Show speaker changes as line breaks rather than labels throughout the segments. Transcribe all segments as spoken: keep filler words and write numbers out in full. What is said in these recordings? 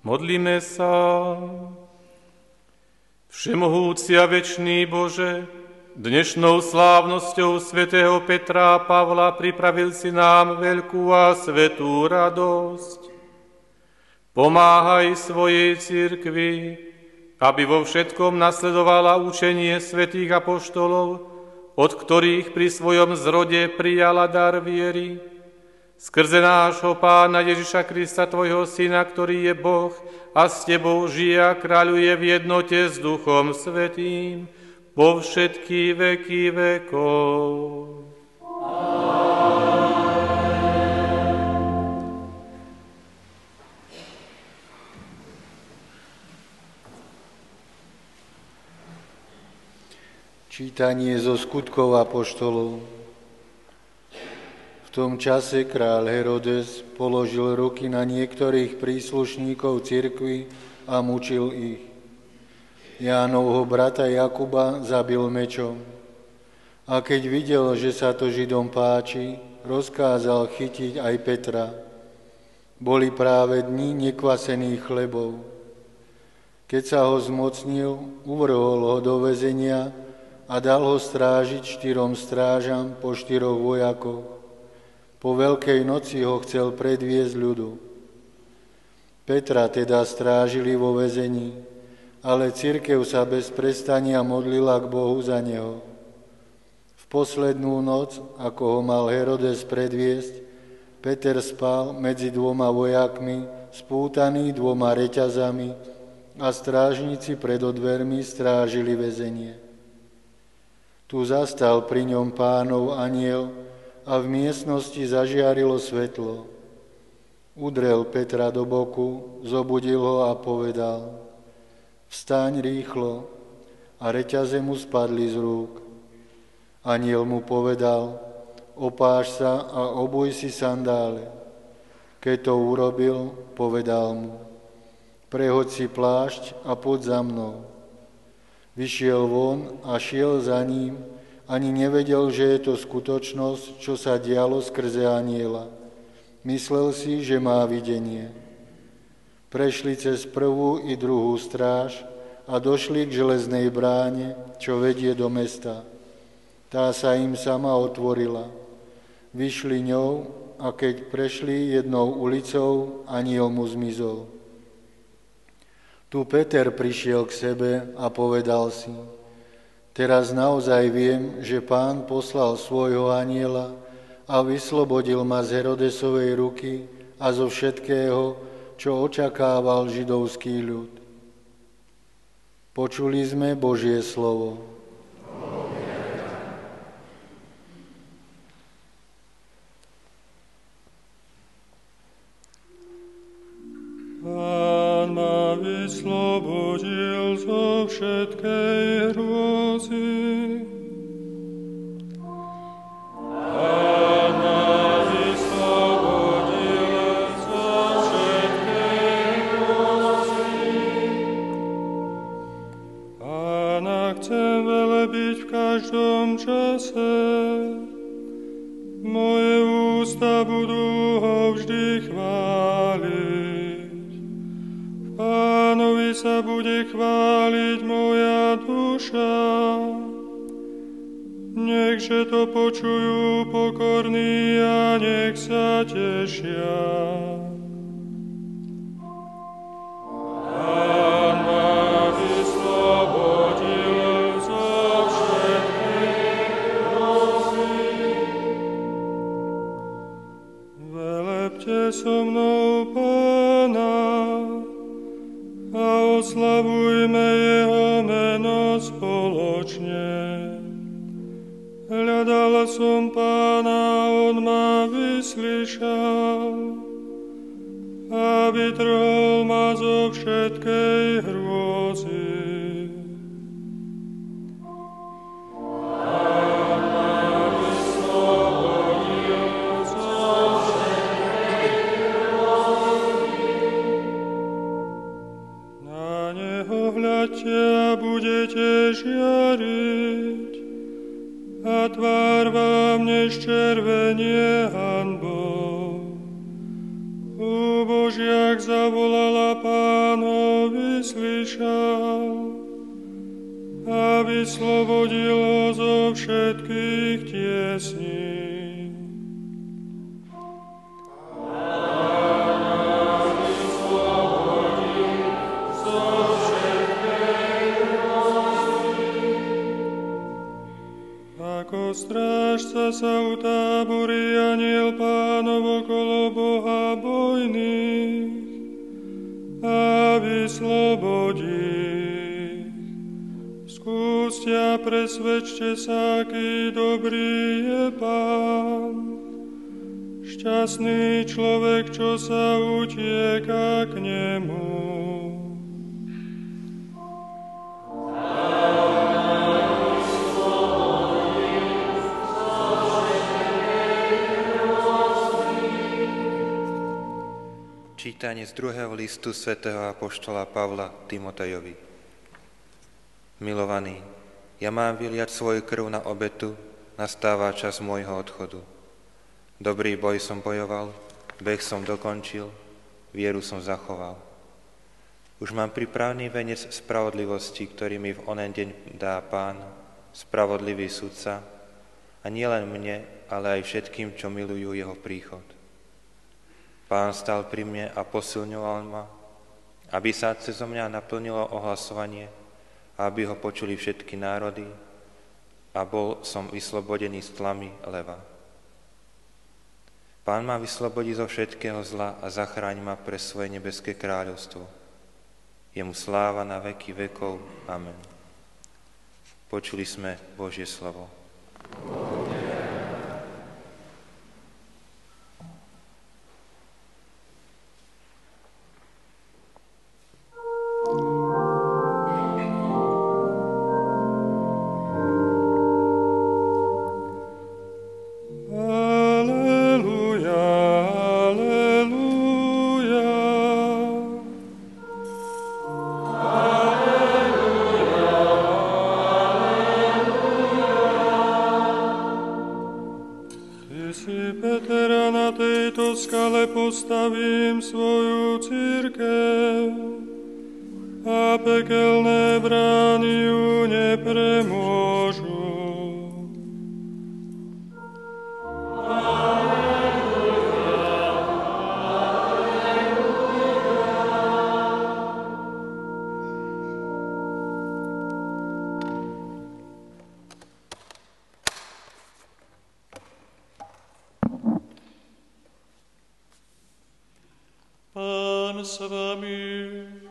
Modlíme sa. Všemohúci a večný Bože, dnešnou slávnosťou svätého Petra a Pavla pripravil si nám veľkú a svätú radosť. Pomáhaj svojej cirkvi, aby vo všetkom nasledovala učenie svätých apoštolov, od ktorých pri svojom zrode prijala dar viery. Skrze nášho Pána Ježiša Krista, Tvojho Syna, ktorý je Boh a s Tebou žije a kráľuje v jednote s Duchom Svätým po všetky veky vekov.
Čítanie zo skutkov apoštolov. V tom čase kráľ Herodes položil ruky na niektorých príslušníkov cirkvi a mučil ich. Jánovho brata Jakuba zabil mečom. A keď videl, že sa to Židom páči, rozkázal chytiť aj Petra. Boli práve dni nekvasených chlebov. Keď sa ho zmocnil, uvrhol ho do väzenia a dal ho strážiť štyrom strážam po štyroch vojakoch. Po Veľkej noci ho chcel predviesť ľudu. Petra teda strážili vo väzení, ale cirkev sa bez prestania modlila k Bohu za neho. V poslednú noc, ako ho mal Herodes predviesť, Peter spal medzi dvoma vojakmi, spútaný dvoma reťazami a strážnici pred odvermi strážili väzenie. Tu zastal pri ňom Pánov anjel a v miestnosti zažiarilo svetlo. Udrel Petra do boku, zobudil ho a povedal: Vstaň rýchlo, a reťaze mu spadli z rúk. Anjel mu povedal: Opáš sa a obuj si sandále. Keď to urobil, povedal mu: Prehoď si plášť a poď za mnou. Vyšiel von a šiel za ním, ani nevedel, že je to skutočnosť, čo sa dialo skrze anjela. Myslel si, že má videnie. Prešli cez prvú i druhú stráž a došli k železnej bráne, čo vedie do mesta. Tá sa im sama otvorila. Vyšli ňou a keď prešli jednou ulicou, anjel mu zmizol. Tu Peter prišiel k sebe a povedal si: Teraz naozaj viem, že Pán poslal svojho anjela a vyslobodil ma z Herodesovej ruky a zo všetkého, čo očakával židovský ľud. Počuli sme Božie slovo.
Pán ma vyslobodil zo všetkej hrôzy. Pán ma vyslobodil zo všetkej hrôzy. Pána chcem velebiť v každom čase. Moje ústa budú ho vždy chváliť. Pánovi sa bude chváliť moja duša. Nechže to počujú pokorní a nech sa tešia. Pán ma vyslobodil zo všetkej hrôzy. Velebte so mnou Pána a oslavujme jeho meno spoločne. Hľadala som Pána, on ma vyslyšal a vytrhol ma zo všetkej hrôzy. Pán ma vyslobodil zo všetkej hrôzy. Na neho hľadte a budete žiariť, a tvár vám neščervenie hanbou. U Božiak zavolala Pán Pánov vyslyšal a vyslobodil ho zo všetkých tiesní. Ako strážca sa utáborí anjel Pánov okolo Boha bojných a vyslobodí. Skúste a presvedčte sa, aký dobrý je Pán. Šťastný človek, čo sa utieka k nemu.
Čítanie z druhého listu svätého apoštola Pavla Timotejovi. Milovaný, ja mám vyliať svoju krv na obetu, nastáva čas môjho odchodu. Dobrý boj som bojoval, beh som dokončil, vieru som zachoval. Už mám pripravený venec spravodlivosti, ktorý mi v onen deň dá Pán, spravodlivý sudca, a nielen mne, ale aj všetkým, čo milujú jeho príchod. Pán stal pri mne a posilňoval ma, aby sa cezo mňa naplnilo ohlasovanie, aby ho počuli všetky národy a bol som vyslobodený z tlamy leva. Pán ma vyslobodí zo všetkého zla a zachráň ma pre svoje nebeské kráľovstvo. Jemu sláva na veky vekov. Amen. Počuli sme Božie slovo.
Postavím svoju cirkev a pekelné brány ju nepremôžu. Pán s vami.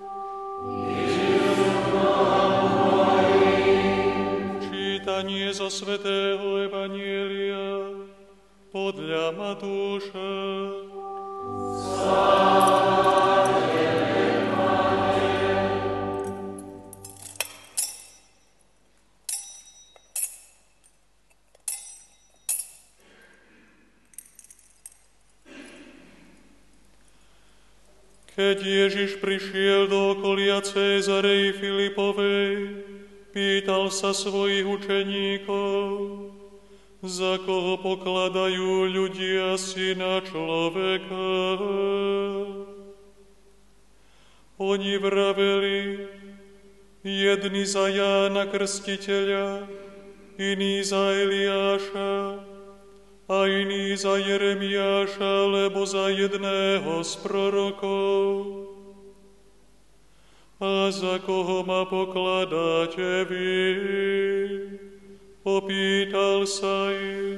Čítanie zo svätého Evanjelia podľa Matúša. Keď Ježiš prišiel do okolia Cézarei Filipovej, pýtal sa svojich učeníkov, za koho pokladajú ľudia syna človeka. Oni vraveli, jedni za Jána Krstiteľa, iní za Eliáša, a iný za Jeremiáša, lebo za jedného z prorokov. A za koho ma pokladáte vy? Opýtal sa ich.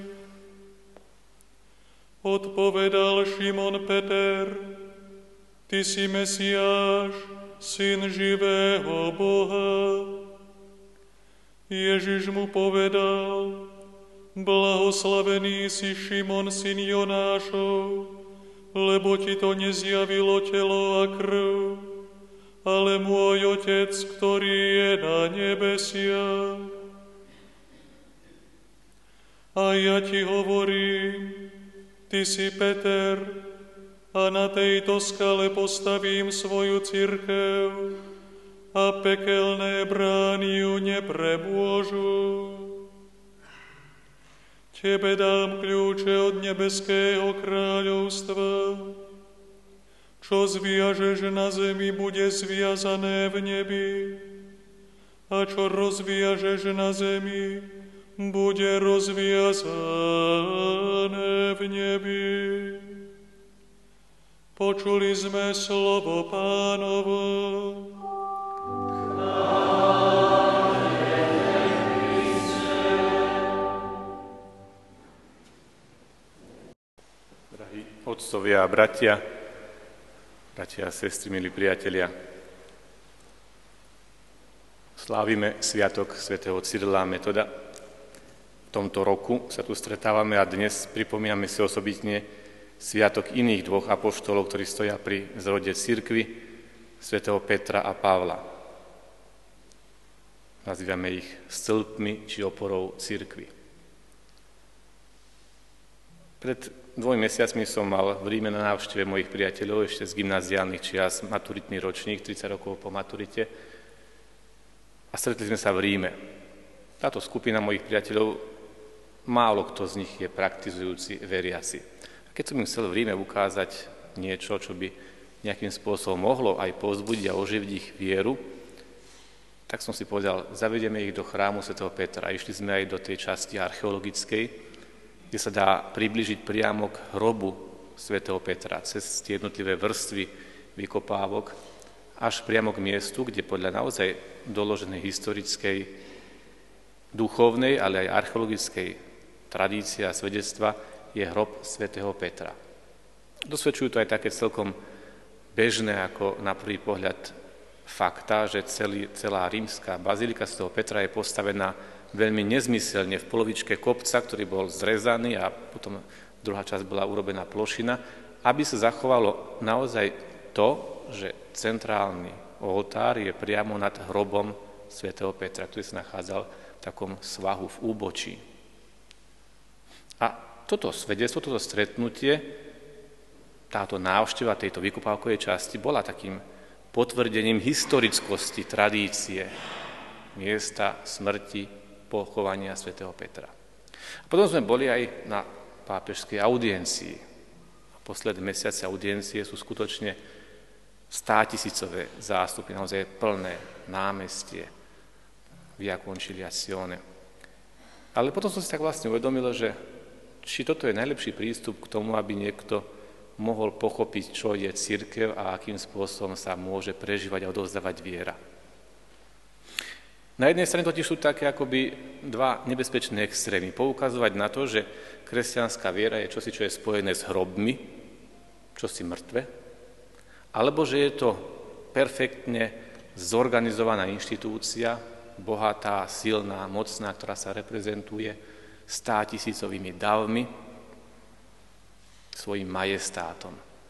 Odpovedal Šimon Peter, ty si Mesiáš, syn živého Boha. Ježiš mu povedal, blahoslavený si Šimon, syn Jonášov, lebo ti to nezjavilo telo a krv, ale môj Otec, ktorý je na nebesiach. A ja ti hovorím, ty si Peter, a na tejto skale postavím svoju cirkev, a pekelné brány ju neprebôžu. Tebe dám kľúče od nebeského kráľovstva. Čo zviažeš na zemi, bude zviazané v nebi, a čo rozviažeš na zemi, bude rozviazané v nebi. Počuli sme slovo Pánovo.
Drahí otcovia a bratia, bratia a sestry, milí priatelia, slávime sviatok svätého Cyrila a Metoda. V tomto roku sa tu stretávame a dnes pripomíname si osobitne sviatok iných dvoch apoštolov, ktorí stoja pri zrode cirkvi, svätého Petra a Pavla. Nazývame ich stĺpmi či oporou cirkvi. Pred dvoj mesiacmi som mal v Ríme na návšteve mojich priateľov ešte z gymnáziálnych čias, maturitný ročník, tridsať rokov po maturite, a stretli sme sa v Ríme. Táto skupina mojich priateľov, málo kto z nich je praktizujúci veriaci. A keď som im chcel v Ríme ukázať niečo, čo by nejakým spôsobom mohlo aj povzbudiť a oživiť ich vieru, tak som si povedal, zavedieme ich do chrámu svätého Petra. Išli sme aj do tej časti archeologickej, kde sa dá približiť priamo k hrobu svätého Petra cez tie jednotlivé vrstvy vykopávok až priamo k miestu, kde podľa naozaj doloženej historickej, duchovnej, ale aj archeologickej tradície a svedectva je hrob svätého Petra. Dosvedčujú to aj také celkom bežné ako na prvý pohľad fakta, že celý, celá rímska bazilika svätého Petra je postavená veľmi nezmyselne v polovičke kopca, ktorý bol zrezaný a potom druhá časť bola urobená plošina, aby sa zachovalo naozaj to, že centrálny oltár je priamo nad hrobom svätého Petra, ktorý sa nachádzal v takom svahu v úbočí. A toto svedectvo, toto stretnutie, táto návšteva tejto vykopávkovej časti bola takým potvrdením historickosti, tradície miesta smrti, pochovania svätého Petra. A potom sme boli aj na pápežskej audiencii. Posledné mesiace audiencie sú skutočne státisícové zástupy, naozaj plné námestie, Via Conciliazione. Ale potom som si tak vlastne uvedomil, že či toto je najlepší prístup k tomu, aby niekto mohol pochopiť, čo je cirkev a akým spôsobom sa môže prežívať a odovzdávať viera. Na jednej strane totiž sú také akoby dva nebezpečné extrémy. Poukazovať na to, že kresťanská viera je čosi, čo je spojené s hrobmi, čosi mŕtve, alebo že je to perfektne zorganizovaná inštitúcia, bohatá, silná, mocná, ktorá sa reprezentuje státisícovými davmi, svojim majestátom.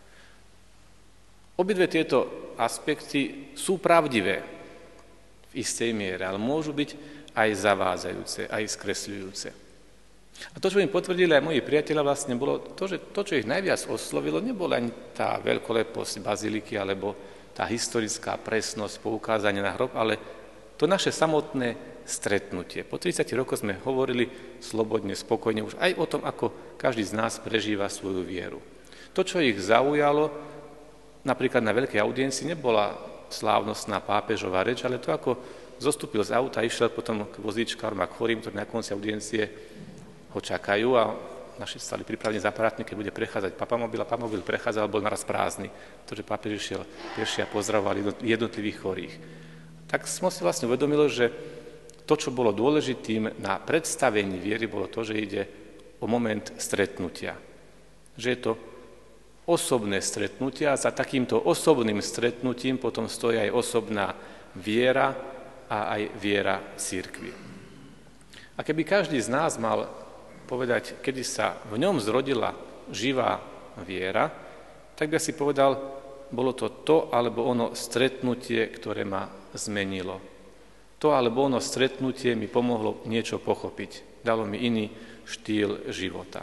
Obidve tieto aspekty sú pravdivé v istej miere, ale môžu byť aj zavádzajúce, aj skresľujúce. A to, čo im potvrdili aj moji priatelia, vlastne bolo to, že to, čo ich najviac oslovilo, nebola ani tá veľkoleposť baziliky alebo tá historická presnosť poukázania na hrob, ale to naše samotné stretnutie. Po tridsiatich rokoch sme hovorili slobodne, spokojne už aj o tom, ako každý z nás prežíva svoju vieru. To, čo ich zaujalo, napríklad na veľkej audiencii, nebola slávnostná pápežová reč, ale to, ako zostúpil z auta a išiel potom k vozíčkárom a k chorým, ktorí na konci audiencie ho čakajú a naši stali pripravení za aparátmi, keď bude prechádzať papamobil a papamobil prechádzal, bol naraz prázdny, pretože pápež išiel peši a pozdravoval jednotlivých chorých. Tak som si vlastne uvedomil, že to, čo bolo dôležitým na predstavení viery, bolo to, že ide o moment stretnutia. Že je to osobné stretnutie a za takýmto osobným stretnutím potom stojí aj osobná viera a aj viera cirkvi. A keby každý z nás mal povedať, kedy sa v ňom zrodila živá viera, tak by si povedal, bolo to to alebo ono stretnutie, ktoré ma zmenilo. To alebo ono stretnutie mi pomohlo niečo pochopiť. Dalo mi iný štýl života.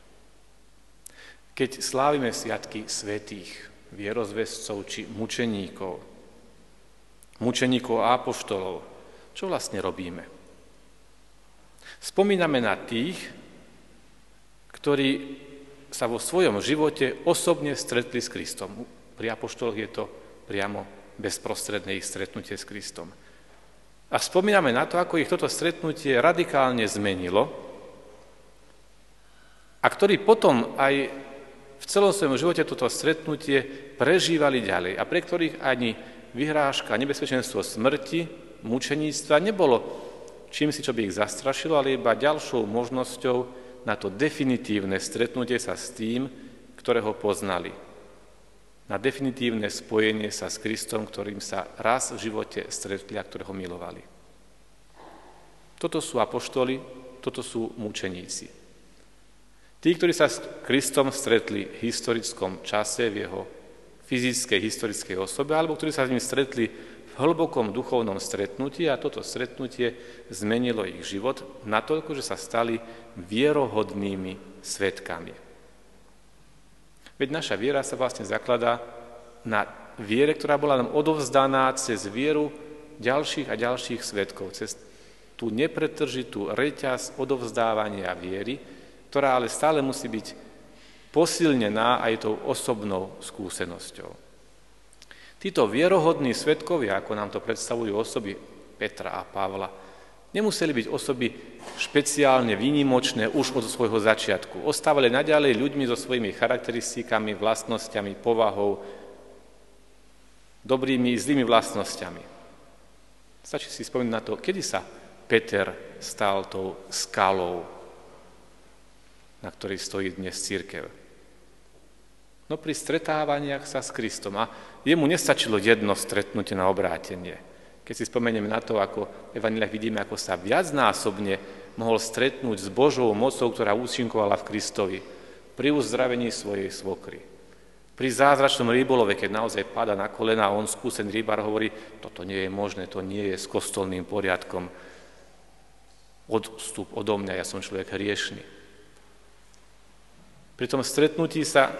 Keď slávime sviatky svätých, vierozvescov či mučeníkov, mučeníkov a apoštolov, čo vlastne robíme? Spomíname na tých, ktorí sa vo svojom živote osobne stretli s Kristom. Pri apoštoloch je to priamo bezprostredné ich stretnutie s Kristom. A spomíname na to, ako ich toto stretnutie radikálne zmenilo a ktorí potom aj v celom svojom živote toto stretnutie prežívali ďalej a pre ktorých ani vyhrážka, nebezpečenstvo smrti, mučeníctva nebolo čím si, čo by ich zastrašilo, ale iba ďalšou možnosťou na to definitívne stretnutie sa s tým, ktorého poznali. Na definitívne spojenie sa s Kristom, ktorým sa raz v živote stretli a ktorého milovali. Toto sú apoštoli, toto sú mučeníci. Tí, ktorí sa s Kristom stretli v historickom čase, v jeho fyzickej, historickej osobe, alebo ktorí sa s ním stretli v hlbokom duchovnom stretnutí a toto stretnutie zmenilo ich život natoľko, že sa stali vierohodnými svedkami. Veď naša viera sa vlastne zakladá na viere, ktorá bola nám odovzdaná cez vieru ďalších a ďalších svedkov, cez tú nepretržitú reťaz odovzdávania viery, ktorá ale stále musí byť posilnená aj tou osobnou skúsenosťou. Títo vierohodní svedkovia, ako nám to predstavujú osoby Petra a Pavla, nemuseli byť osoby špeciálne výnimočné už od svojho začiatku. Ostávali naďalej ľuďmi so svojimi charakteristikami, vlastnosťami, povahou, dobrými i zlými vlastnosťami. Stačí si spomenúť na to, kedy sa Peter stal tou skalou, na ktorej stojí dnes cirkev. No pri stretávaniach sa s Kristom. A jemu nestačilo jedno stretnutie na obrátenie. Keď si spomenieme na to, ako v evanjeliách vidíme, ako sa viacnásobne mohol stretnúť s Božou mocou, ktorá účinkovala v Kristovi, pri uzdravení svojej svokry. Pri zázračnom rybolove, keď naozaj páda na kolena a on skúsený rybár hovorí, toto nie je možné, to nie je s kostolným poriadkom. Odstup odo mňa, ja som človek hriešny. Pri tom stretnutí sa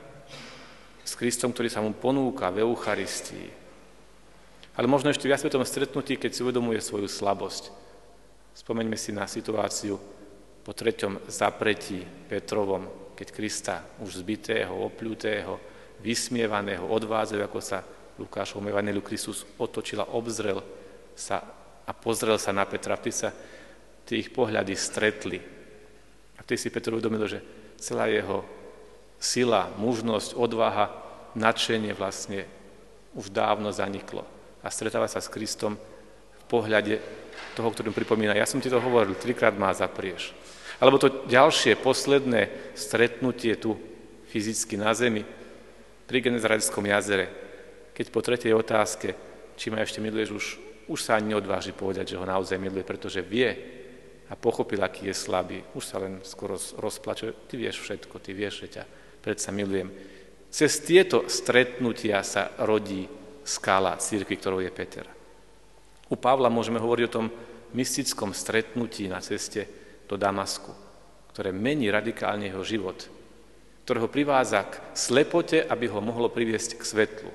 s Kristom, ktorý sa mu ponúka v Eucharistii. Ale možno ešte viac pri tom stretnutí, keď si uvedomuje svoju slabosť. Spomeňme si na situáciu po treťom zapretí Petrovom, keď Krista už zbitého, opľutého, vysmievaného, odvádzajú, ako sa Lukášovom evanjeliu Kristus otočila, obzrel sa a pozrel sa na Petra. Vtedy sa tie ich pohľady stretli. A vtedy si Petr uvedomil, že celá jeho sila, mužnosť, odvaha, nadšenie vlastne už dávno zaniklo. A stretáva sa s Kristom v pohľade toho, ktorým pripomína, ja som ti to hovoril, trikrát ma zaprieš. Alebo to ďalšie, posledné stretnutie tu fyzicky na zemi pri Genezareckom jazere, keď po tretej otázke, či ma ešte miluješ, už, už sa ani neodváži povedať, že ho naozaj miluje, pretože vie a pochopil, aký je slabý. Už sa len skoro rozplače, ty vieš všetko, ty vieš, že ťa predsa milujem. Cez tieto stretnutia sa rodí skala cirkvi, ktorou je Peter. U Pavla môžeme hovoriť o tom mystickom stretnutí na ceste do Damasku, ktoré mení radikálne jeho život, ktorého privádza k slepote, aby ho mohlo priviesť k svetlu.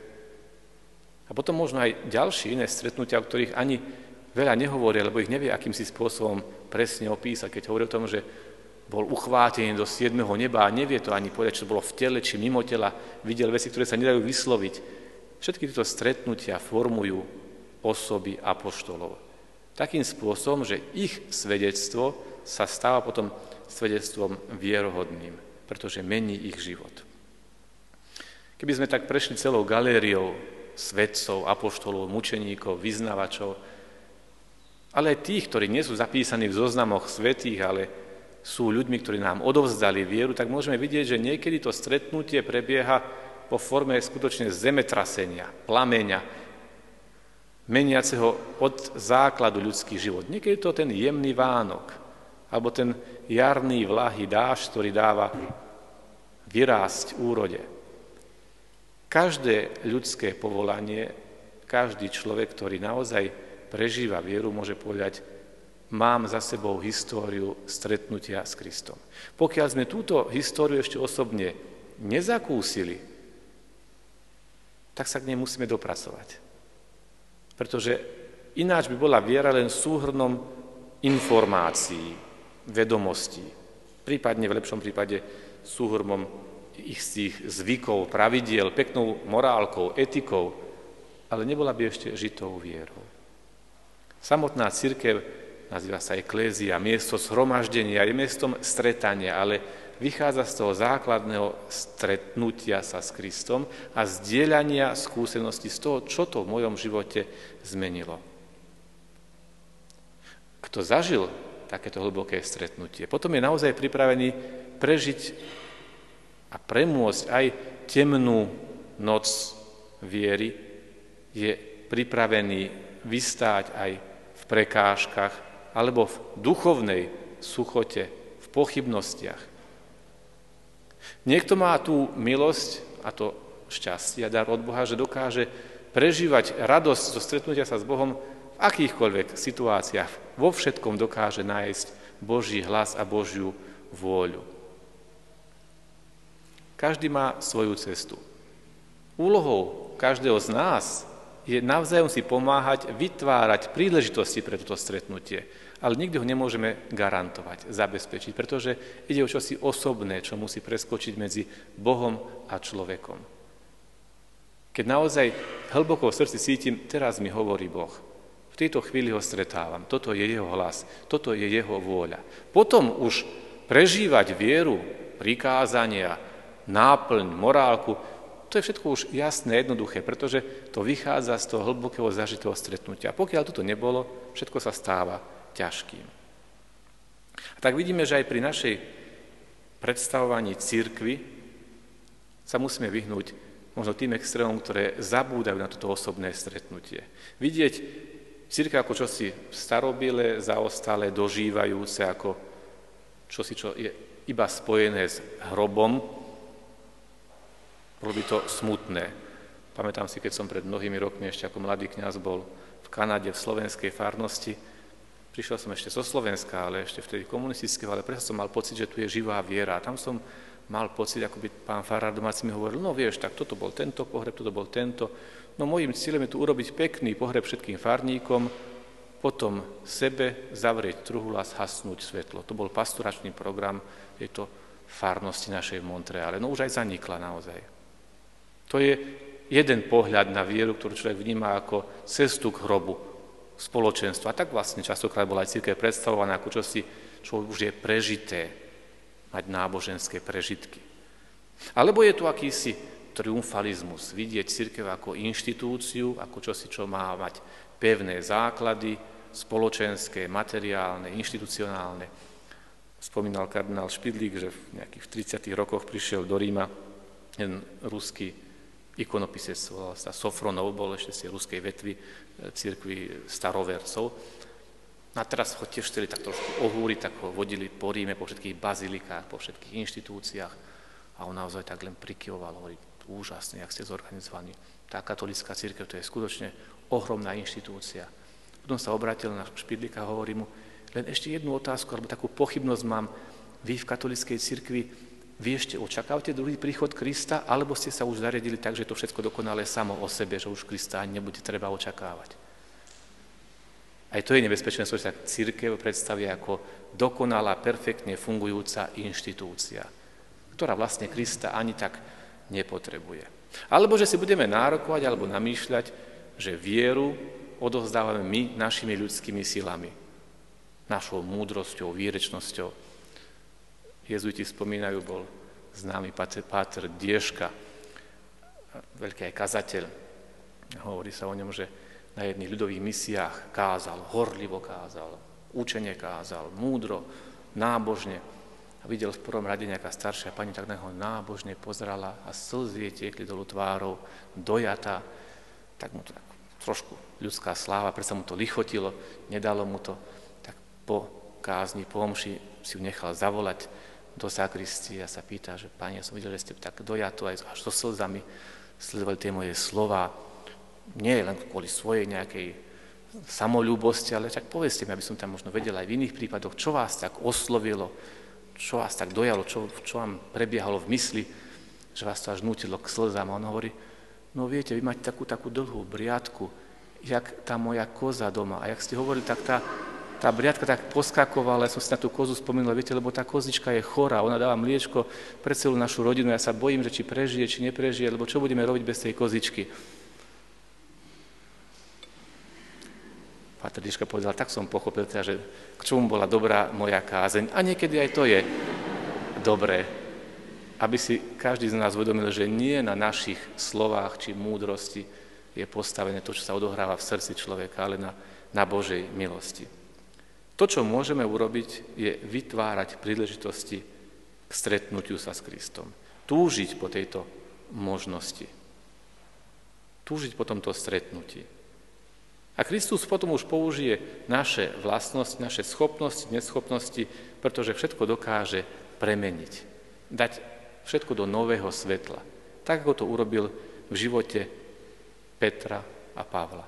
A potom možno aj ďalšie iné stretnutia, o ktorých ani veľa nehovorí, lebo ich nevie akýmsi spôsobom presne opísať, keď hovorí o tom, že bol uchvátený do siedmeho neba a nevie to ani povedať, či to bolo v tele, či mimo tela, videl veci, ktoré sa nedajú vysloviť. Všetky tieto stretnutia formujú osoby apoštolov. Takým spôsobom, že ich svedectvo sa stáva potom svedectvom vierohodným, pretože mení ich život. Keby sme tak prešli celou galériou svedcov, apoštolov, mučeníkov, vyznavačov, ale aj tých, ktorí nie sú zapísaní v zoznamoch svätých, ale sú ľuďmi, ktorí nám odovzdali vieru, tak môžeme vidieť, že niekedy to stretnutie prebieha po forme skutočne zemetrasenia, plameňa, meniaceho od základu ľudský život. Niekedy to ten jemný Vánok, alebo ten jarný vlahý dážď, ktorý dáva vyrásť úrode. Každé ľudské povolanie, každý človek, ktorý naozaj prežíva vieru, môže povedať, mám za sebou históriu stretnutia s Kristom. Pokiaľ sme túto históriu ešte osobne nezakúsili, tak sa k nej musíme dopracovať. Pretože ináč by bola viera len súhrnom informácií, vedomostí, prípadne v lepšom prípade súhrnom ich z tých zvykov, pravidiel, peknou morálkou, etikou, ale nebola by ešte žitou vierou. Samotná cirkev, nazýva sa eklézia, miesto zhromaždenia, je miestom stretania, ale vychádza z toho základného stretnutia sa s Kristom a zdieľania skúseností z toho, čo to v mojom živote zmenilo. Kto zažil takéto hlboké stretnutie, potom je naozaj pripravený prežiť a premôcť aj temnú noc viery, je pripravený vystáť aj v prekážkach alebo v duchovnej suchote, v pochybnostiach. Niekto má tú milosť a to šťastie a dar od Boha, že dokáže prežívať radosť zo stretnutia sa s Bohom v akýchkoľvek situáciách. Vo všetkom dokáže nájsť Boží hlas a Božiu vôľu. Každý má svoju cestu. Úlohou každého z nás je navzájom si pomáhať, vytvárať príležitosti pre toto stretnutie. Ale nikdy ho nemôžeme garantovať, zabezpečiť, pretože ide o čosi osobné, čo musí preskočiť medzi Bohom a človekom. Keď naozaj hlboko v srdci cítim, teraz mi hovorí Boh. V tejto chvíli ho stretávam. Toto je jeho hlas, toto je jeho vôľa. Potom už prežívať vieru, prikázania, náplň, morálku, to je všetko už jasné, jednoduché, pretože to vychádza z toho hlbokého zažitého stretnutia. Pokiaľ toto nebolo, všetko sa stáva ťažkým. A tak vidíme, že aj pri našej predstavovaní cirkvi sa musíme vyhnúť možno tým extrémom, ktoré zabúdajú na toto osobné stretnutie. Vidieť cirkev ako čosi starobile, zaostalé, dožívajúce, ako čosi, čo je iba spojené s hrobom, bolo by to smutné. Pamätám si, keď som pred mnohými rokmi ešte ako mladý kňaz bol v Kanade, v slovenskej farnosti. Prišiel som ešte zo Slovenska, ale ešte vtedy komunistického, ale predsa som mal pocit, že tu je živá viera. A tam som mal pocit, ako by pán farár domáci mi hovoril, no vieš, tak toto bol tento pohreb, toto bol tento. No mojím cieľom je tu urobiť pekný pohreb všetkým farníkom, potom sebe zavrieť truhla, zhasnúť svetlo. To bol pastoračný program tejto farnosti našej v Montreale. No už aj zanikla naozaj. To je jeden pohľad na vieru, ktorú človek vníma ako cestu k hrobu spoločenstva. A tak vlastne častokrát bola aj cirkev predstavovaná ako čosi, čo už je prežité, mať náboženské prežitky. Alebo je tu akýsi triumfalizmus, vidieť cirkev ako inštitúciu, ako čosi, čo má mať pevné základy, spoločenské, materiálne, inštitucionálne. Spomínal kardinál Špidlík, že v nejakých tridsiatych rokoch prišiel do Ríma jeden ruský ikonopisec, sa Sofronov, bol ešte z ruskej vetvy cirkvi starovercov. A teraz ho tiež chceli tak trošku ohúriť, tak ho vodili po Ríme, po všetkých bazilikách, po všetkých inštitúciách a on naozaj tak len prikyvoval, hovorí, úžasne, jak ste zorganizovaní. Tá katolícka cirkev, to je skutočne ohromná inštitúcia. Potom sa obrátil na Špidlíka a hovorí mu, len ešte jednu otázku, alebo takú pochybnosť mám, vy v katolíckej cirkvi vy ešte očakávate druhý príchod Krista, alebo ste sa už zariadili tak, že to všetko dokonale samo o sebe, že už Krista ani nebude treba očakávať. Aj to je nebezpečné, že sa cirkev predstavuje ako dokonalá, perfektne fungujúca inštitúcia, ktorá vlastne Krista ani tak nepotrebuje. Alebo že si budeme nárokovať alebo namýšľať, že vieru odovzdávame my našimi ľudskými silami, našou múdrosťou, výrečnosťou. Jezuiti spomínajú, bol známy páter, páter Dieška, veľký aj kazateľ. Hovorí sa o ňom, že na jedných ľudových misiách kázal, horlivo kázal, učene kázal, múdro, nábožne. A videl v prvom rade nejaká staršia pani, tak na neho nábožne pozerala a slzy tiekli dolu tvárou, dojatá. Tak mu to tak, trošku ľudská sláva, predsa mu to lichotilo, nedalo mu to. Tak po kázni, po omši si ju nechal zavolať do sakristie a sa pýta, že Pani, ja som videl, že ste tak dojato aj až so slzami sledovali tie moje slova. Nie len kvôli svojej nejakej samolúbosti, ale tak povedzte mi, aby som tam možno vedel aj v iných prípadoch, čo vás tak oslovilo, čo vás tak dojalo, čo, čo vám prebiehalo v mysli, že vás to až nútilo k slzám. A on hovorí, no viete, vy máte takú, takú dlhú briadku, jak tá moja koza doma. A jak ste hovorili, tak tá
tá briadka tak poskakovala, ja som si na tú kozu spomínal, viete, lebo tá kozička je chorá, ona dáva mliečko pre celú našu rodinu, ja sa bojím, že či prežije, či neprežije, lebo čo budeme robiť bez tej kozičky. Páter Liška povedal, tak som pochopil teda, že k čomu bola dobrá moja kázeň. A niekedy aj to je dobré, aby si každý z nás uvedomil, že nie na našich slovách či múdrosti je postavené to, čo sa odohráva v srdci človeka, ale na, na Božej milosti. To, čo môžeme urobiť, je vytvárať príležitosti k stretnutiu sa s Kristom. Túžiť po tejto možnosti. Túžiť po tomto stretnutí. A Kristus potom už použije naše vlastnosti, naše schopnosti, neschopnosti, pretože všetko dokáže premeniť. Dať všetko do nového svetla. Tak, ako to urobil v živote Petra a Pavla.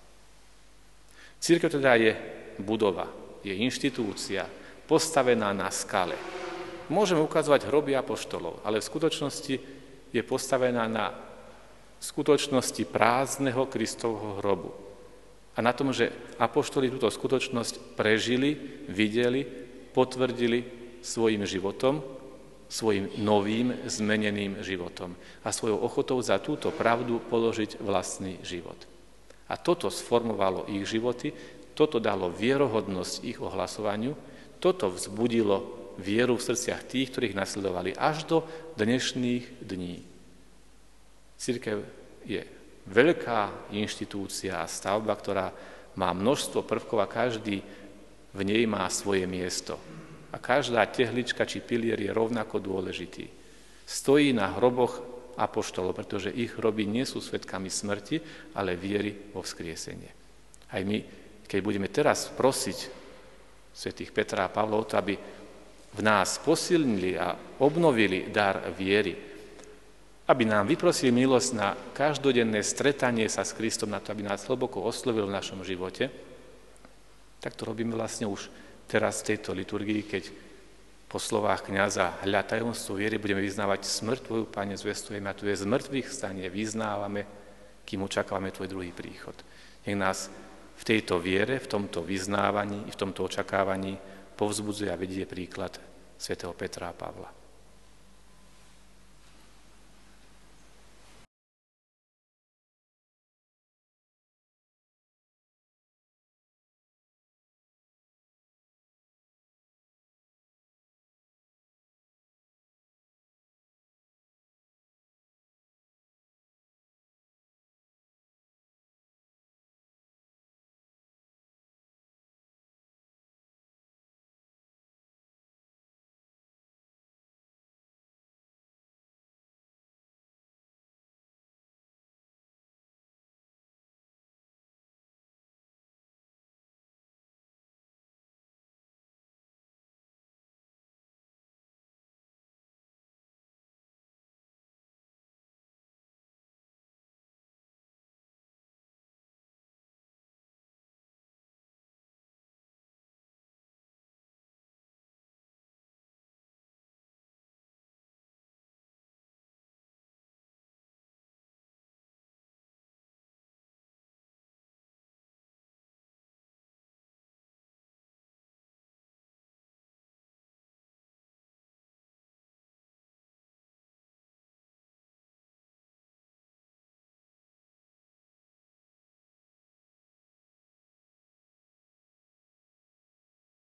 Cirkev teda je budova, je inštitúcia postavená na skale. Môžeme ukazovať hroby apoštolov, ale v skutočnosti je postavená na skutočnosti prázdneho Kristovho hrobu. A na tom, že apoštoli túto skutočnosť prežili, videli, potvrdili svojim životom, svojim novým, zmeneným životom a svojou ochotou za túto pravdu položiť vlastný život. A toto sformovalo ich životy, toto dalo vierohodnosť ich ohlasovaniu, toto vzbudilo vieru v srdciach tých, ktorých nasledovali až do dnešných dní. Cirkev je veľká inštitúcia a stavba, ktorá má množstvo prvkov a každý v nej má svoje miesto. A každá tehlička či pilier je rovnako dôležitý. Stojí na hroboch apoštolov, pretože ich hroby nie sú svedkami smrti, ale viery vo vzkriesenie. Aj my, keď budeme teraz prosiť svätých Petra a Pavla o to, aby v nás posilnili a obnovili dar viery, aby nám vyprosili milosť na každodenné stretanie sa s Kristom, na to, aby nás hlboko oslovil v našom živote, tak to robíme vlastne už teraz v tejto liturgii, keď po slovách kňaza hľa tajomstvo viery budeme vyznávať smrť Tvoju, Pane, zvestujeme a Tvoje z mŕtvych stanie vyznávame, kým očakávame Tvoj druhý príchod. Nech nás v tejto viere, v tomto vyznávaní i v tomto očakávaní povzbudzuje a vedie príklad svätého Petra a Pavla.